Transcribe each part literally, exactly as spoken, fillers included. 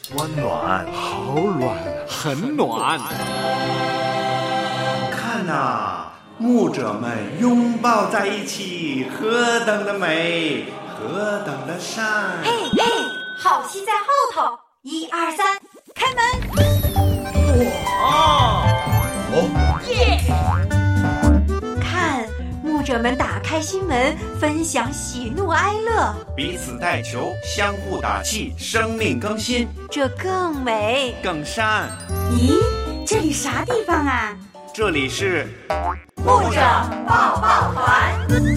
温暖， 好暖，很暖。 看啊，牧者们拥抱在一起，何等的美，何等的善！ 嘿嘿，好戏在后头，一二三，开门！ 哇！ 哦耶！看，牧者们打开心门，分享喜怒哀乐， 彼此带球，相互打气，生命更新， 这更美更善。 咦，这里啥地方啊？ 这里是牧者抱抱团。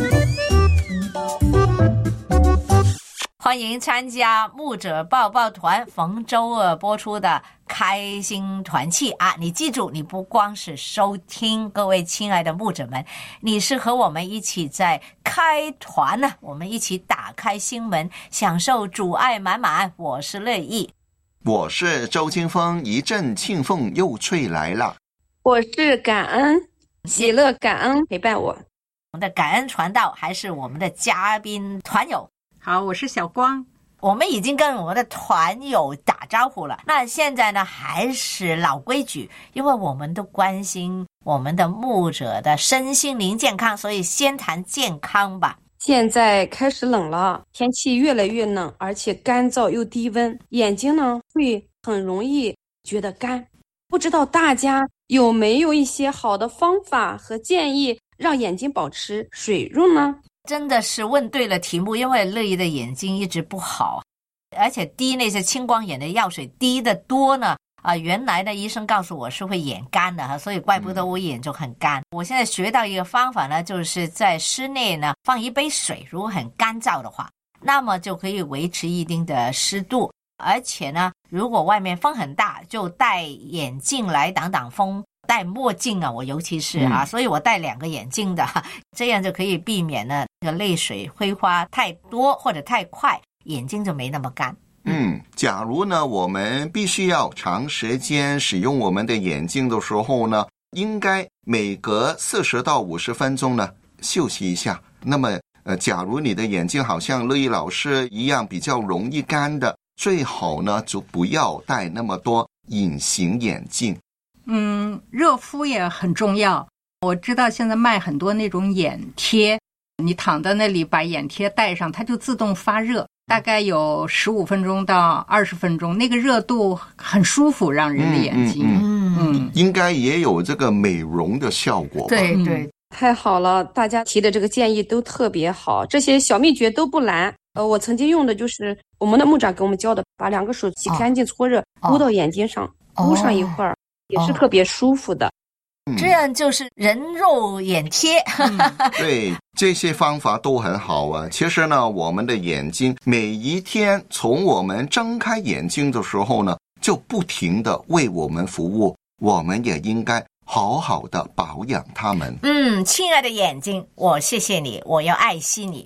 欢迎参加牧者抱抱团逢周二播出的开心团契啊！你记住，你不光是收听，各位亲爱的牧者们，你是和我们一起在开团呢、啊，我们一起打开心门，享受主爱满满。我是乐意， 我是周清风，一阵庆风又吹来了。 我是感恩，喜乐感恩陪伴我。 我们的感恩传道还是我们的嘉宾团友。 好，我是小光。 我们已经跟我们的团友打招呼了，那现在呢还是老规矩，因为我们都关心我们的牧者的身心灵健康，所以先谈健康吧。 现在开始冷了，天气越来越冷，而且干燥又低温，眼睛呢会很容易觉得干。不知道大家有没有一些好的方法和建议，让眼睛保持水润呢？ 真的是问对了题目，因为乐意的眼睛一直不好，而且滴那些青光眼的药水滴的多呢。啊、呃，原来的医生告诉我是会眼干的哈，所以怪不得我眼就很干。嗯、我现在学到一个方法呢，就是在室内呢放一杯水，如果很干燥的话，那么就可以维持一定的湿度。而且呢，如果外面风很大，就戴眼镜来挡挡风。戴墨镜啊，我尤其是啊、嗯，所以我戴两个眼镜的，这样就可以避免呢这个泪水挥发太多或者太快，眼睛就没那么干。 嗯，假如呢我们必须要长时间使用我们的眼睛的时候呢，应该每隔四十到五十分钟呢休息一下。那么呃，假如你的眼睛好像乐意老师一样比较容易干的，最好呢就不要戴那么多隐形眼镜。 嗯，热敷也很重要。我知道现在卖很多那种眼贴，你躺在那里把眼贴戴上，它就自动发热，大概有十五分钟到二十分钟，那个热度很舒服，让人的眼睛。 嗯 嗯, 嗯，应该也有这个美容的效果吧。 对对、嗯， 太好了，大家提的这个建议都特别好，这些小秘诀都不难。呃，我曾经用的就是我们的牧长给我们教的，把两个手洗干净搓热，敷、哦、到眼睛上，敷上一会儿。哦，也是特别舒服的、 哦、这样就是人肉眼贴、嗯、 对，这些方法都很好啊。其实呢，我们的眼睛每一天从我们睁开眼睛的时候呢，就不停地为我们服务，我们也应该好好的保养它们。 嗯，亲爱的眼睛，我谢谢你，我要爱惜你。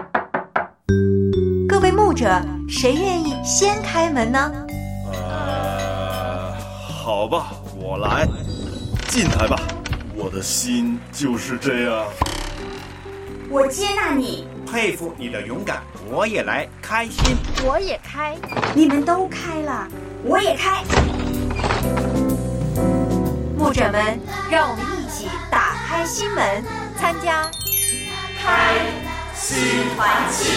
各位牧者，谁愿意先开门呢？ 呃，好吧，我来，进来吧，我的心就是这样。 我接纳你， 佩服你的勇敢，我也来，开心， 我也开，你们都开了，我也开。牧者们，让我们一起打开心门，参加开心团契。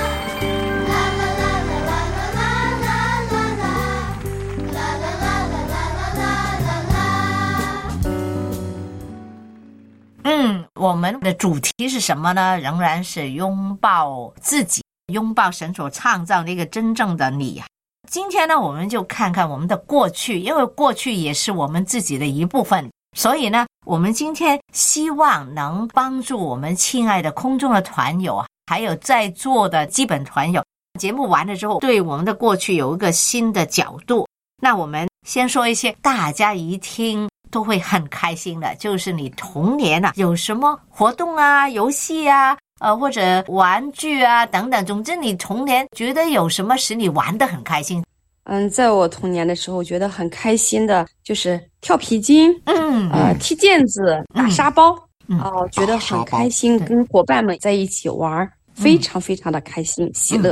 嗯，我们的主题是什么呢？仍然是拥抱自己，拥抱神所创造的一个真正的你。今天呢，我们就看看我们的过去，因为过去也是我们自己的一部分，所以呢，我们今天希望能帮助我们亲爱的空中的团友，还有在座的基本团友，节目完了之后，对我们的过去有一个新的角度。那我们先说一些大家一听都会很开心的，就是你童年啊有什么活动啊、游戏啊、呃或者玩具啊等等，总之你童年觉得有什么使你玩得很开心？ 嗯，在我童年的时候，觉得很开心的就是跳皮筋， 嗯， 呃，踢毽子、打沙包， 嗯， 哦、呃，觉得很开心，跟伙伴们在一起玩，非常非常的开心、喜乐。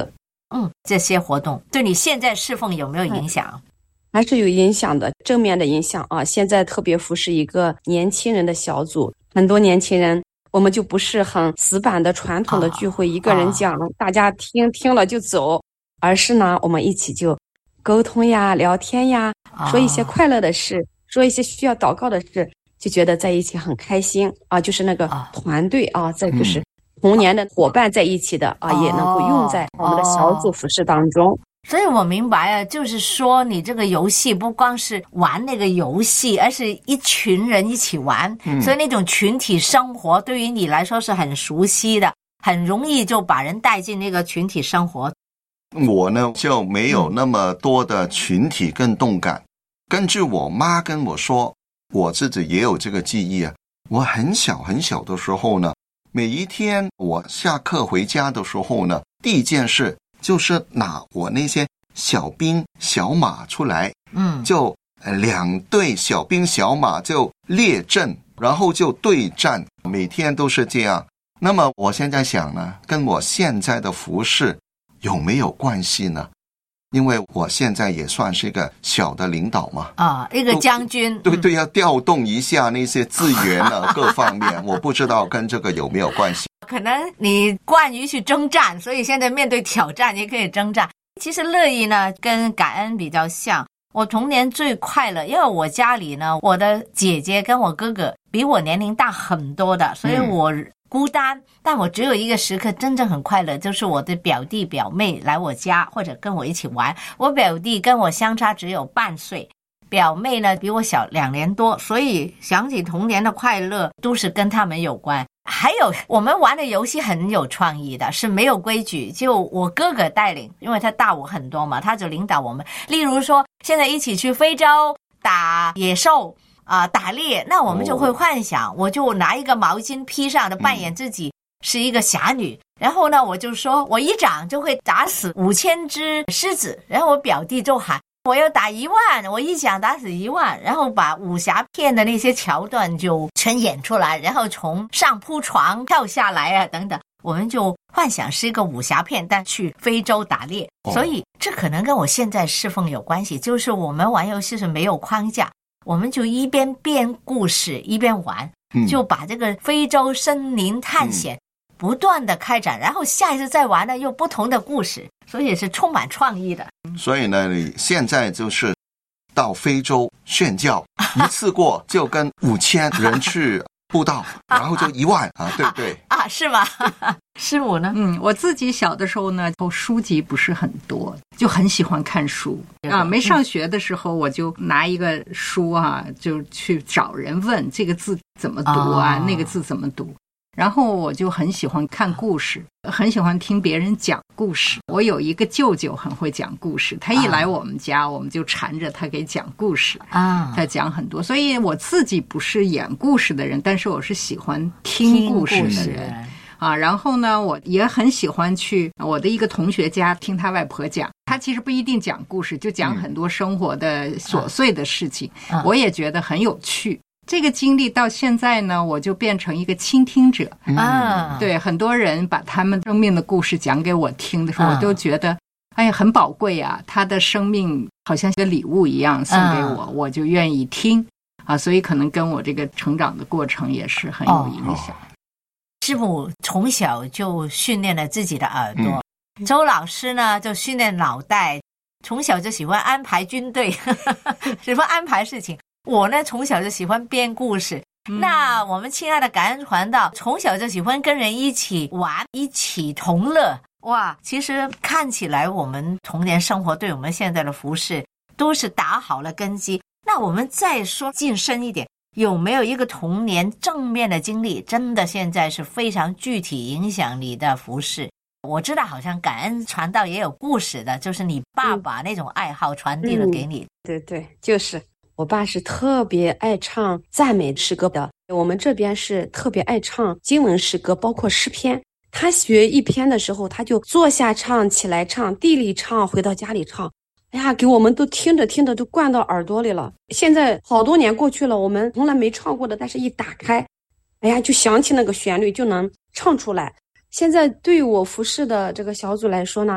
嗯，这些活动对你现在侍奉有没有影响？ 还是有影响的，正面的影响啊！现在特别服侍一个年轻人的小组，很多年轻人，我们就不是很死板的传统的聚会，啊、一个人讲，啊、大家听听了就走，而是呢，我们一起就沟通呀、聊天呀，啊、说一些快乐的事，说一些需要祷告的事，就觉得在一起很开心啊！就是那个团队啊，再就是童年的伙伴在一起的啊，也能够用在我们的小组服侍当中。 所以我明白啊，就是说你这个游戏不光是玩那个游戏，而是一群人一起玩，嗯、所以那种群体生活对于你来说是很熟悉的，很容易就把人带进那个群体生活。 我呢就没有那么多的群体跟动感，嗯、根据我妈跟我说，我自己也有这个记忆啊。我很小很小的时候呢，每一天我下课回家的时候呢，第一件事就是拿我那些小兵小马出来，嗯，就两队小兵小马就列阵，然后就对战，每天都是这样。那么我现在想呢，跟我现在的服事有没有关系呢？因为我现在也算是一个小的领导嘛， 啊，一个将军， 对对，要调动一下那些资源啊，各方面，我不知道跟这个有没有关系。 可能你惯于去征战，所以现在面对挑战也可以征战。其实乐意呢跟感恩比较像，我童年最快乐，因为我家里呢，我的姐姐跟我哥哥比我年龄大很多的，所以我孤单，嗯、但我只有一个时刻真正很快乐，就是我的表弟表妹来我家或者跟我一起玩。我表弟跟我相差只有半岁，表妹呢比我小两年多，所以想起童年的快乐都是跟他们有关。还有我们玩的游戏很有创意的，是没有规矩，就我哥哥带领，因为他大我很多嘛，他就领导我们。例如说现在一起去非洲打野兽啊、呃，打猎，那我们就会幻想、哦、我就拿一个毛巾披上的扮演自己是一个侠女、嗯、然后呢我就说我一掌就会打死五千只狮子，然后我表弟就喊我要打一万，我一掌打死一万，然后把武侠片的那些桥段就全演出来，然后从上铺床跳下来啊等等，我们就幻想是一个武侠片，但去非洲打猎、哦、所以这可能跟我现在侍奉有关系，就是我们玩游戏是没有框架，我们就一边编故事一边玩、嗯、就把这个非洲森林探险、嗯不断的开展，然后下一次再玩呢又不同的故事，所以也是充满创意的。 所以呢，你现在就是到非洲宣教，一次过就跟五千人去布道，然后就一万啊，对不对？ 啊，是吗？师母呢？ 嗯，我自己小的时候呢，书籍不是很多，就很喜欢看书啊。没上学的时候，我就拿一个书啊，就去找人问这个字怎么读啊，哦、那个字怎么读。然后我就很喜欢看故事，很喜欢听别人讲故事。我有一个舅舅很会讲故事，他一来我们家，啊、我们就缠着他给讲故事啊，他讲很多。所以我自己不是演故事的人，但是我是喜欢听故事的人啊。然后呢，我也很喜欢去我的一个同学家听他外婆讲。他其实不一定讲故事，就讲很多生活的琐碎的事情，嗯、我也觉得很有趣。这个经历到现在呢，我就变成一个倾听者啊。对，很多人把他们生命的故事讲给我听的时候，我都觉得哎呀很宝贵啊，他的生命好像一个礼物一样送给我，我就愿意听啊。所以可能跟我这个成长的过程也是很有影响。哦、 师母从小就训练了自己的耳朵，嗯、周老师呢就训练脑袋，从小就喜欢安排军队，喜欢安排事情。我呢从小就喜欢编故事、嗯、那我们亲爱的感恩传道从小就喜欢跟人一起玩，一起同乐。哇，其实看起来我们童年生活对我们现在的服事都是打好了根基。那我们再说近深一点，有没有一个童年正面的经历真的现在是非常具体影响你的服事？我知道好像感恩传道也有故事的，就是你爸爸那种爱好传递了给你、嗯、 对对，就是我爸是特别爱唱赞美诗歌的，我们这边是特别爱唱经文诗歌，包括诗篇。他学一篇的时候，他就坐下唱，起来唱，地里唱，回到家里唱。哎呀，给我们都听着听着都灌到耳朵里了。现在好多年过去了，我们从来没唱过的，但是一打开，哎呀，就想起那个旋律，就能唱出来。现在对我服侍的这个小组来说呢，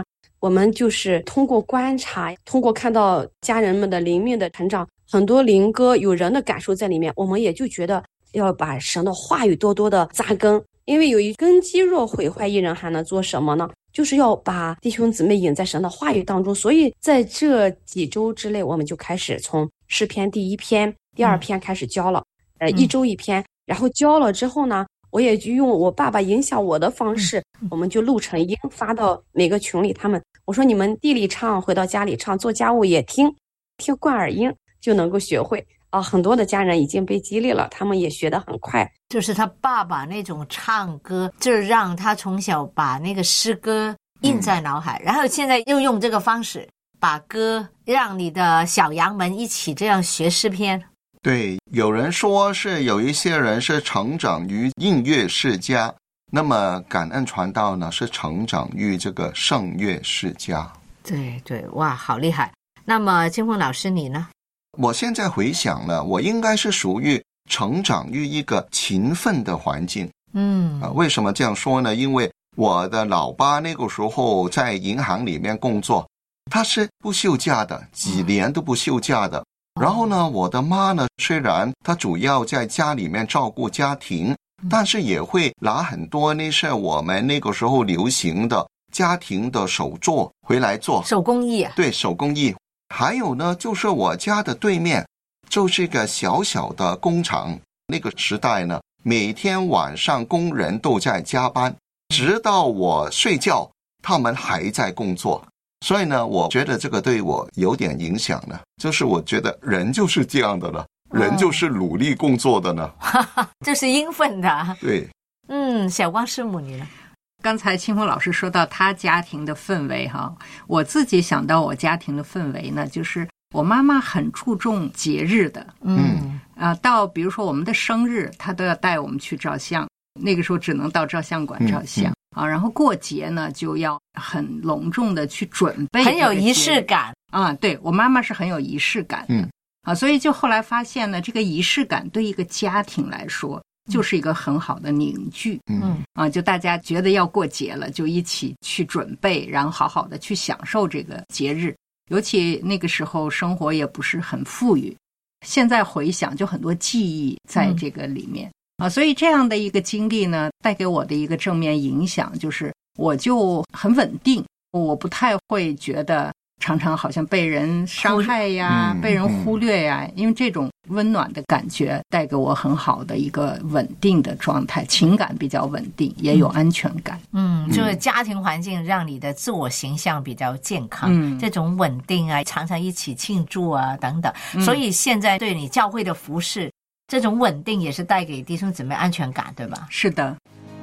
我们就是通过观察，通过看到家人们的灵命的成长，很多灵歌有人的感受在里面，我们也就觉得要把神的话语多多的扎根。因为有一根基若毁坏，一人还能做什么呢？就是要把弟兄姊妹引在神的话语当中。所以在这几周之内，我们就开始从诗篇第一篇、第二篇开始教了，嗯、呃，一周一篇。然后教了之后呢，我也就用我爸爸影响我的方式，嗯、我们就录成音发到每个群里。他们我说你们地里唱，回到家里唱，做家务也听，听贯耳音就能够学会。啊，很多的家人已经被激励了，他们也学得很快。 就是他爸爸那种唱歌，就让他从小把那个诗歌印在脑海，嗯、然后现在又用这个方式把歌让你的小羊们一起这样学诗篇。 对，有人说是有一些人是成长于音乐世家，那么感恩传道呢是成长于这个圣乐世家。 对对，哇，好厉害。那么金凤老师你呢？ 我现在回想了，我应该是属于成长于一个勤奋的环境。 嗯、 啊，为什么这样说呢？因为我的老爸那个时候在银行里面工作，他是不休假的，几年都不休假的。然后呢，我的妈呢，虽然她主要在家里面照顾家庭，但是也会拿很多那是我们那个时候流行的家庭的手作回来做。 手工艺啊？ 对，手工艺。还有呢，就是我家的对面就是一个小小的工厂。那个时代呢，每天晚上工人都在加班，直到我睡觉他们还在工作。所以呢，我觉得这个对我有点影响了，就是我觉得人就是这样的了，人就是努力工作的呢。 这是应分的。 对。 嗯，小光师母你呢？ 刚才清风老师说到他家庭的氛围哈，我自己想到我家庭的氛围呢，就是我妈妈很注重节日的， 嗯啊，到比如说我们的生日，她都要带我们去照相，那个时候只能到照相馆照相、嗯嗯、啊，然后过节呢就要很隆重的去准备， 很有仪式感啊。对，我妈妈是很有仪式感的， 嗯啊，所以就后来发现呢，这个仪式感对一个家庭来说就是一个很好的凝聚， 嗯啊，就大家觉得要过节了，就一起去准备，然后好好的去享受这个节日。尤其那个时候生活也不是很富裕，现在回想就很多记忆在这个里面、嗯、啊，所以这样的一个经历呢，带给我的一个正面影响就是我就很稳定，我不太会觉得常常好像被人伤害呀、嗯、被人忽略呀、嗯、因为这种温暖的感觉带给我很好的一个稳定的状态，情感比较稳定，也有安全感。 嗯，就是家庭环境让你的自我形象比较健康， 嗯， 这种稳定啊，常常一起庆祝啊等等、嗯、所以现在对你教会的服事，这种稳定也是带给弟兄姊妹安全感，对吧？ 是的。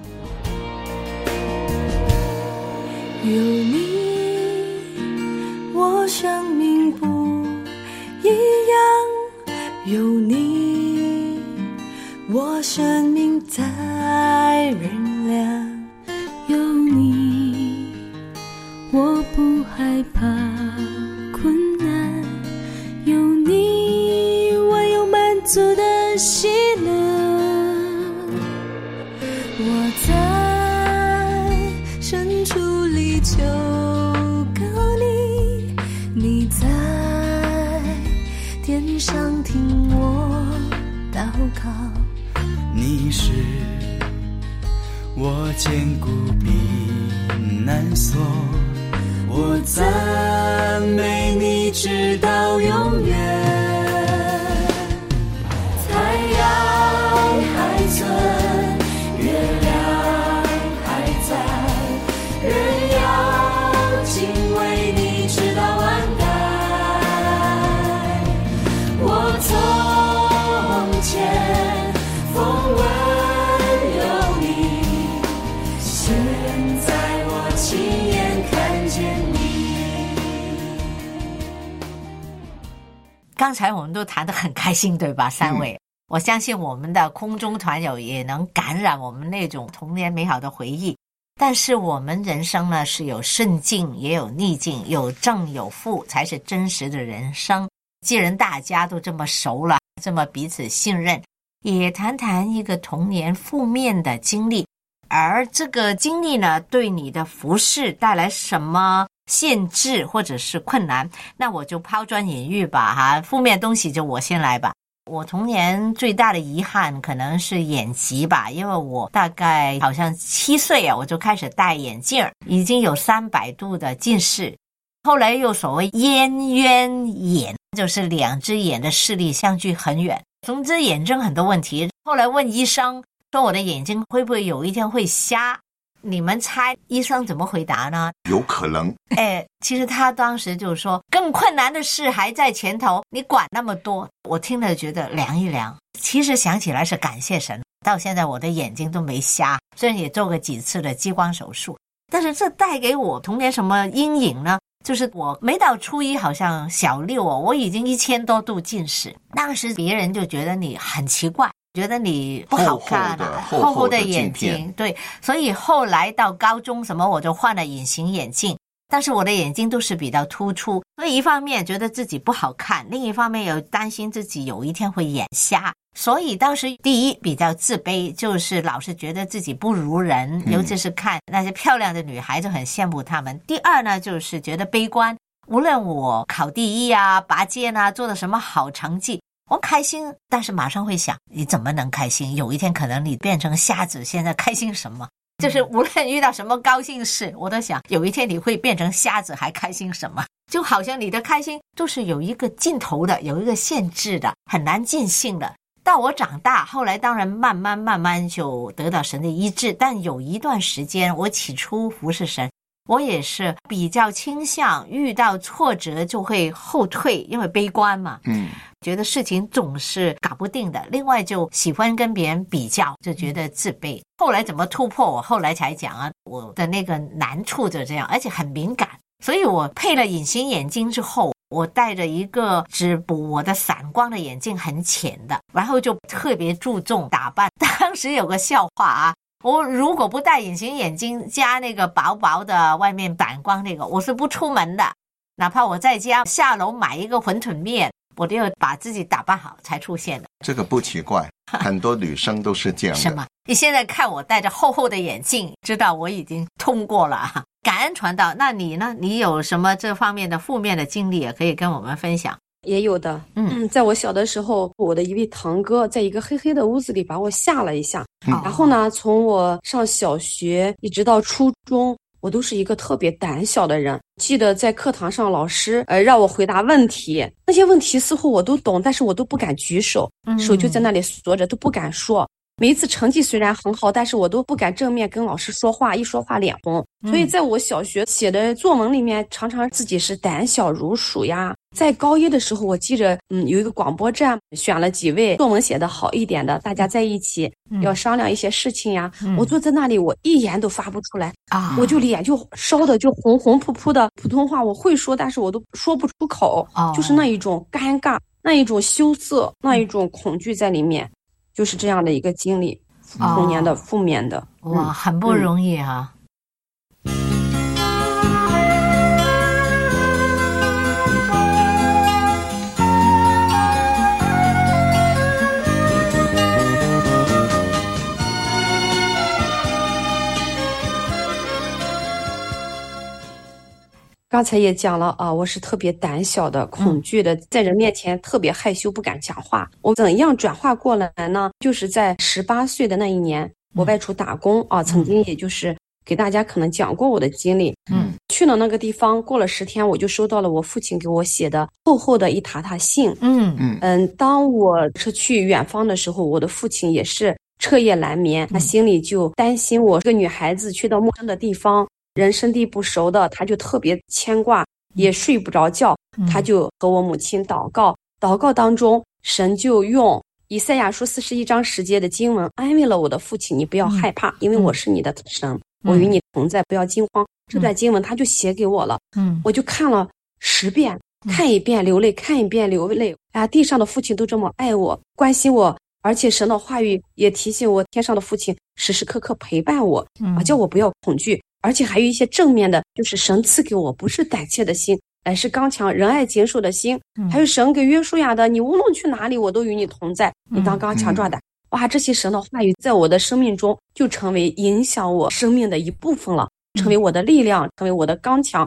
有你我生命不一样，有你我生命在燃亮，有你我不害怕困难，有你我有满足的喜乐，我在深处里求你在天上听我祷告， 你是我坚固避难所，我赞美你直到永远。太阳还存，月亮还在，人要敬畏你直到万代。我从前风闻有你，现在我亲眼看见你。 刚才我们都谈得很开心，对吧？三位、嗯、我相信我们的空中团友也能感染我们那种童年美好的回忆。但是我们人生呢，是有顺境也有逆境，有正有负，才是真实的人生。既然大家都这么熟了，这么彼此信任，也谈谈一个童年负面的经历，而这个经历呢，对你的服事带来什么限制或者是困难，那我就抛砖引玉吧哈，负面东西就我先来吧。我童年最大的遗憾可能是眼疾吧，因为我大概好像七岁啊，我就开始戴眼镜，已经有三百度的近视。后来又所谓燕冤眼，就是两只眼的视力相距很远。总之眼睛很多问题，后来问医生说我的眼睛会不会有一天会瞎，你们猜医生怎么回答呢？ 有可能。 哎，其实他当时就说更困难的事还在前头，你管那么多。我听了觉得凉一凉，其实想起来是感谢神，到现在我的眼睛都没瞎，虽然也做过几次的激光手术，但是这带给我童年什么阴影呢？就是我没到初一，好像小六哦，我已经一千多度近视。当时别人就觉得你很奇怪，觉得你不好看啊， 厚厚的厚厚的眼镜睛，对，所以后来到高中什么我就换了隐形眼镜，但是我的眼睛都是比较突出，所以一方面觉得自己不好看，另一方面又担心自己有一天会眼瞎，所以当时第一比较自卑，就是老是觉得自己不如人，尤其是看那些漂亮的女孩子很羡慕她们。第二呢，就是觉得悲观，无论我考第一啊、拔尖啊，做的什么好成绩，我开心，但是马上会想，你怎么能开心？有一天可能你变成瞎子，现在开心什么？就是无论遇到什么高兴事，我都想有一天你会变成瞎子，还开心什么？就好像你的开心都是有一个尽头的，有一个限制的，很难尽兴的。到我长大，后来当然慢慢慢慢就得到神的医治，但有一段时间我起初服侍神，我也是比较倾向遇到挫折就会后退，因为悲观嘛， 嗯， 觉得事情总是搞不定的。另外就喜欢跟别人比较，就觉得自卑。后来怎么突破，我后来才讲啊，我的那个难处就这样，而且很敏感，所以我配了隐形眼镜之后，我戴着一个只补我的散光的眼镜，很浅的，然后就特别注重打扮。当时有个笑话啊，我如果不戴隐形眼镜加那个薄薄的外面反光那个，我是不出门的，哪怕我在家下楼买一个馄饨面，我都要把自己打扮好才出现的。 这个不奇怪，很多女生都是这样的。 是吗？你现在看我戴着厚厚的眼镜，知道我已经通过了。感恩传道。那你呢？你有什么这方面的负面的经历也可以跟我们分享？ 也有的。嗯，在我小的时候，我的一位堂哥在一个黑黑的屋子里把我吓了一下， 嗯、 然后呢，从我上小学一直到初中，我都是一个特别胆小的人。记得在课堂上，老师呃让我回答问题，那些问题似乎我都懂，但是我都不敢举手，手就在那里缩着，都不敢说。每一次成绩虽然很好，但是我都不敢正面跟老师说话，一说话脸红。所以在我小学写的作文里面，常常自己是胆小如鼠呀。在高一的时候，我记着，嗯，有一个广播站选了几位作文写得好一点的，大家在一起要商量一些事情呀。嗯、我坐在那里，我一言都发不出来啊，我就脸就烧的就红红扑扑的。普通话我会说，但是我都说不出口，哦、就是那一种尴尬，那一种羞涩，那一种恐惧在里面。就是这样的一个经历，童年的负面的。 哦、哇，很不容易哈、嗯。 刚才也讲了啊，我是特别胆小的、恐惧的，在人面前特别害羞，不敢讲话。我怎样转化过来呢？就是在十八岁的那一年，我外出打工啊，曾经也就是给大家可能讲过我的经历。嗯，去了那个地方，过了十天，我就收到了我父亲给我写的厚厚的一沓沓信。嗯嗯嗯，当我是去远方的时候，我的父亲也是彻夜难眠，他心里就担心我这个女孩子去到陌生的地方。人生地不熟的，他就特别牵挂，也睡不着觉。他就和我母亲祷告，祷告当中，神就用以赛亚书四十一章十节的经文安慰了我的父亲：“你不要害怕，因为我是你的神，我与你同在，不要惊慌。”这段经文他就写给我了，嗯，我就看了十遍，看一遍流泪，看一遍流泪。啊，地上的父亲都这么爱我，关心我。而且神的话语也提醒我，天上的父亲时时刻刻陪伴我，啊，叫我不要恐惧。而且还有一些正面的，就是神赐给我不是胆怯的心，乃是刚强仁爱谨守的心。嗯、还有神给约书亚的，你无论去哪里，我都与你同在，你当刚强壮胆。嗯、哇，这些神的话语在我的生命中就成为影响我生命的一部分了，成为我的力量，成为我的刚强。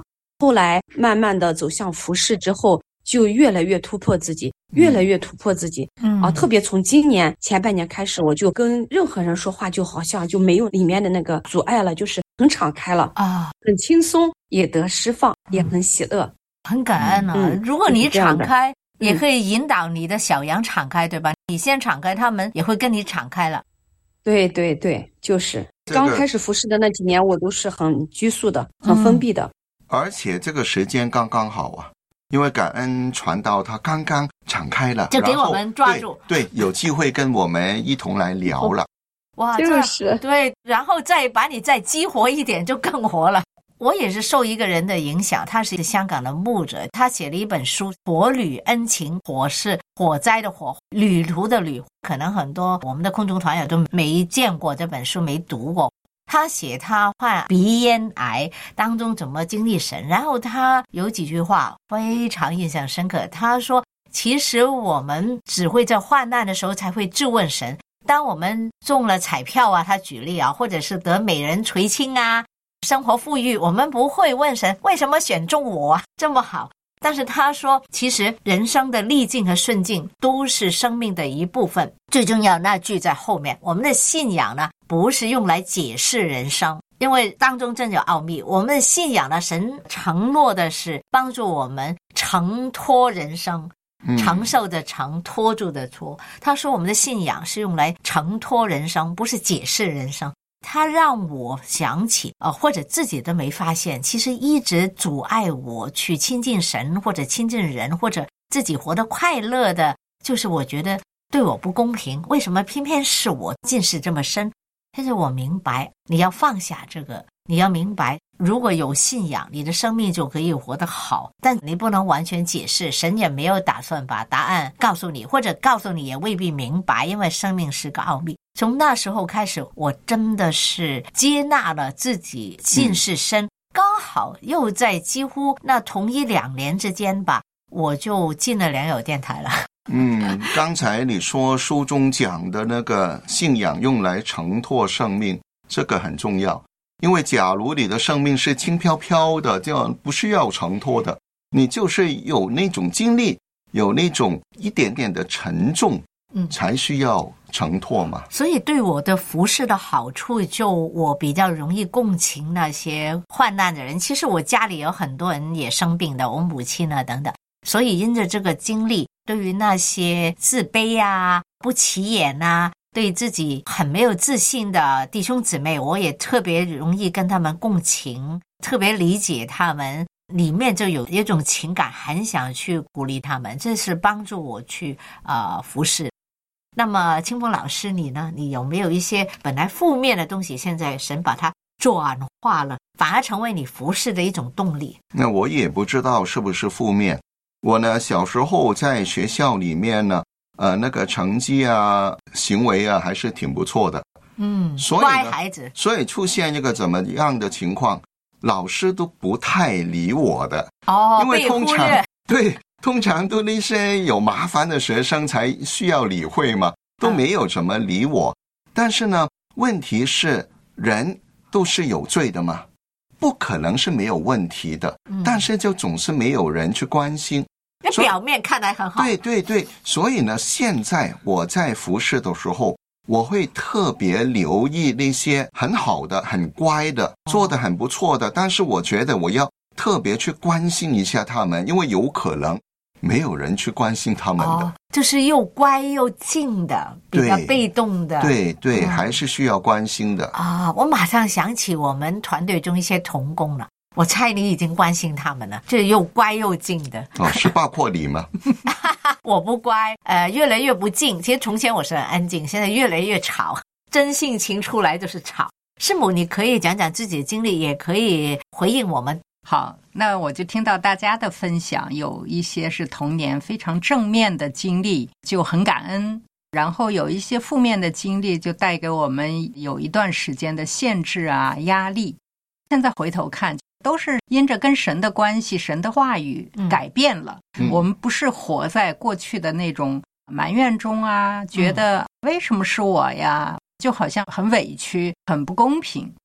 后来慢慢的走向服侍之后，就越来越突破自己，越来越突破自己。嗯啊，特别从今年前半年开始，我就跟任何人说话，就好像就没有里面的那个阻碍了，就是很敞开了啊，很轻松，也得释放，嗯、也很喜乐， 很感恩啊。嗯、如果你敞开，也可以引导你的小羊敞开，对吧？你先敞开，他们也会跟你敞开了。 对对对，就是刚开始服侍的那几年，我都是很拘束的，很封闭的。 嗯、而且这个时间刚刚好啊。因为感恩传道他刚刚敞开了， 就给我们抓住， 对，对，有机会跟我们一同来聊了。 哇，就是对，然后再把你再激活一点，就更活了。我也是受一个人的影响，他是一个香港的牧者，他写了一本书《火旅恩情》，火是火灾的火，旅途的旅，可能很多我们的空中团友都没见过这本书，没读过。他写他患鼻咽癌当中怎么经历神，然后他有几句话非常印象深刻。他说其实我们只会在患难的时候才会质问神，当我们中了彩票啊，他举例啊，或者是得美人垂青啊，生活富裕，我们不会问神为什么选中我啊这么好。但是他说其实人生的逆境和顺境都是生命的一部分，最重要那句在后面，我们的信仰呢不是用来解释人生，因为当中真有奥秘。我们的信仰呢，神承诺的是帮助我们承托人生，承受的承，托住的托。他说我们的信仰是用来承托人生，不是解释人生。他让我想起呃，或者自己都没发现，其实一直阻碍我去亲近神或者亲近人或者自己活得快乐的，就是我觉得对我不公平，为什么偏偏是我近视这么深。但是我明白你要放下这个，你要明白如果有信仰，你的生命就可以活得好，但你不能完全解释，神也没有打算把答案告诉你，或者告诉你也未必明白，因为生命是个奥秘。从那时候开始，我真的是接纳了自己近视深，嗯、刚好又在几乎那同一两年之间吧，我就进了良友电台了。 嗯，刚才你说书中讲的那个信仰用来承托生命，这个很重要。因为假如你的生命是轻飘飘的，就不需要承托的，你就是有那种经历，有那种一点点的沉重，嗯，才需要承托嘛。 所以对我的服事的好处，就我比较容易共情那些患难的人。其实我家里有很多人也生病的，我母亲啊等等，所以因着这个经历，对于那些自卑啊、不起眼啊，对自己很没有自信的弟兄姊妹，我也特别容易跟他们共情，特别理解他们，里面就有一种情感，很想去鼓励他们，这是帮助我去呃服侍。那么清风老师你呢？你有没有一些本来负面的东西，现在神把它转化了，反而成为你服侍的一种动力？ 那我也不知道是不是负面。我呢，小时候在学校里面呢，呃，那个成绩啊、行为啊，还是挺不错的。 嗯， 所以乖孩子。 所以出现一个怎么样的情况，老师都不太理我的。 哦， 因为通常对，通常都那些有麻烦的学生才需要理会嘛，都没有怎么理我。嗯、但是呢，问题是人都是有罪的嘛，不可能是没有问题的，嗯、但是就总是没有人去关心。 那表面看来很好。 对对对，所以呢，现在我在服侍的时候，我会特别留意那些很好的、很乖的、做得很不错的，但是我觉得我要特别去关心一下他们，因为有可能没有人去关心他们的。哦、 就是又乖又静的，比较被动的。 对对、嗯，还是需要关心的。 啊，我马上想起我们团队中一些同工了。我猜你已经关心他们了，这又乖又静的。 哦，是包括你吗？ 我不乖，呃，越来越不静。其实从前我是很安静，现在越来越吵，真性情出来就是吵。师母，你可以讲讲自己的经历，也可以回应我们。 好，那我就听到大家的分享，有一些是童年非常正面的经历，就很感恩。然后有一些负面的经历，就带给我们有一段时间的限制啊、压力。现在回头看，都是因着跟神的关系，神的话语改变了、嗯、我们不是活在过去的那种埋怨中啊，觉得为什么是我呀，就好像很委屈很不公平。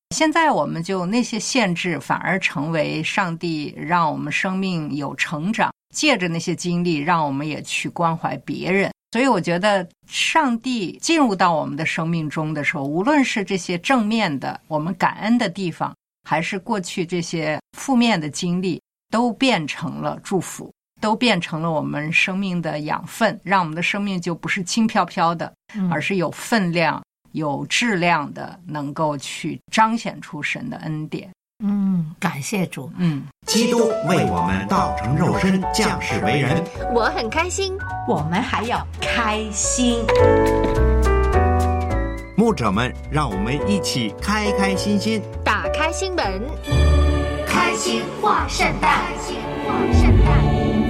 现在我们就那些限制反而成为上帝让我们生命有成长，借着那些经历让我们也去关怀别人。所以我觉得上帝进入到我们的生命中的时候，无论是这些正面的我们感恩的地方，还是过去这些负面的经历，都变成了祝福，都变成了我们生命的养分，让我们的生命就不是轻飘飘的， 嗯、 而是有分量有质量的，能够去彰显出神的恩典。 嗯，感谢主。 嗯， 基督为我们道成肉身，降世为人， 我很开心， 我们还要开心。 牧者们，让我们一起开开心心， 打开心门， 开心话圣诞，开心话圣诞。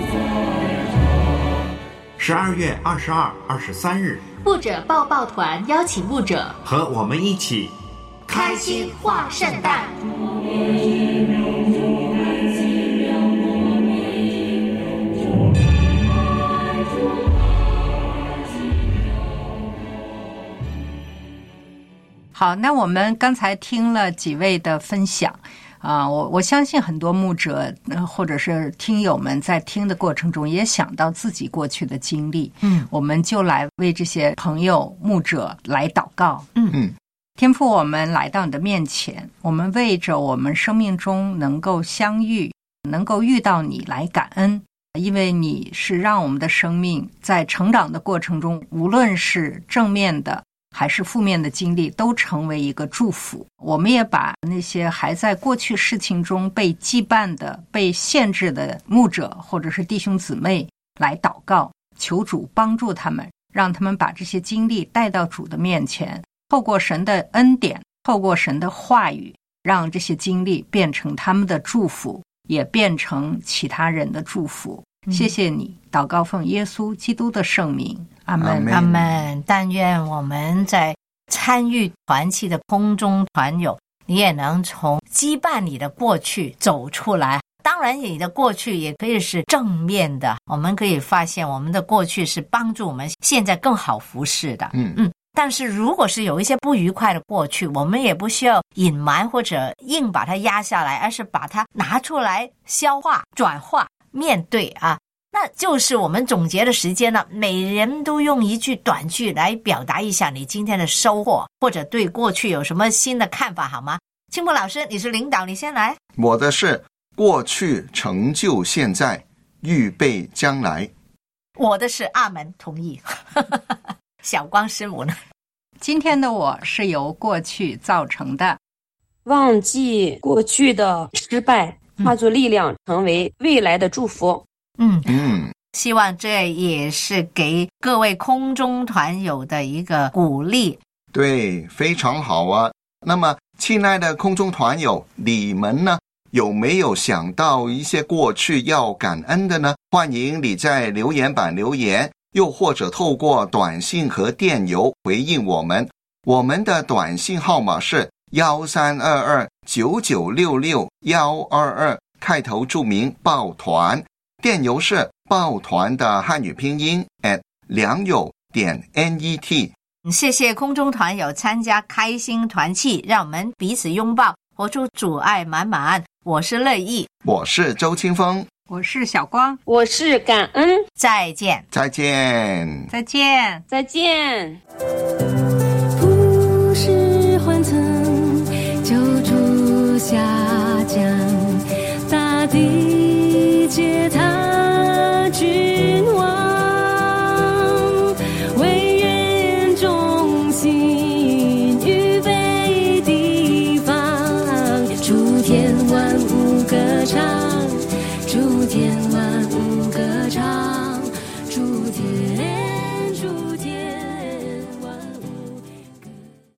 十二月二十二、二十三日， 牧者抱抱团邀请牧者和我们一起开心话圣诞。 好，那我们刚才听了几位的分享啊、呃，我我相信很多牧者、呃、或者是听友们在听的过程中也想到自己过去的经历， 嗯， 我们就来为这些朋友牧者来祷告。 嗯嗯， 天父，我们来到你的面前，我们为着我们生命中能够相遇，能够遇到你来感恩，因为你是让我们的生命在成长的过程中，无论是正面的还是负面的经历，都成为一个祝福。我们也把那些还在过去事情中被羁绊的、被限制的牧者或者是弟兄姊妹来祷告，求主帮助他们，让他们把这些经历带到主的面前，透过神的恩典，透过神的话语，让这些经历变成他们的祝福，也变成其他人的祝福。谢谢你，祷告奉耶稣基督的圣名，阿们， 阿们。但愿我们在参与团契的空中团友，你也能从羁绊你的过去走出来。当然你的过去也可以是正面的，我们可以发现我们的过去是帮助我们现在更好服侍的。 嗯嗯。但是如果是有一些不愉快的过去，我们也不需要隐瞒或者硬把它压下来，而是把它拿出来消化转化面对啊。那就是我们总结的时间了，每人都用一句短句来表达一下你今天的收获，或者对过去有什么新的看法，好吗？青木老师，你是领导，你先来。 我的是过去成就现在，预备将来。 我的是阿门，同意。小光师母呢？ 今天的我是由过去造成的， 忘记过去的失败，化作力量，成为未来的祝福。 嗯嗯， 希望这也是给各位空中团友的一个鼓励。 对，非常好啊。那么亲爱的空中团友，你们呢有没有想到一些过去要感恩的呢？欢迎你在留言板留言，又或者透过短信和电邮回应我们。我们的短信号码是幺三二二九九六六幺二二，开头注明抱团。电邮是抱团的汉语拼音 at 良友点 net。 谢谢空中团友参加开心团契，让我们彼此拥抱，活出主爱满满。我是乐意， 我是周清风， 我是小光， 我是感恩。 再见， 再见， 再见， 再见。 普世欢腾，救主下降，大地皆他君王，唯愿众心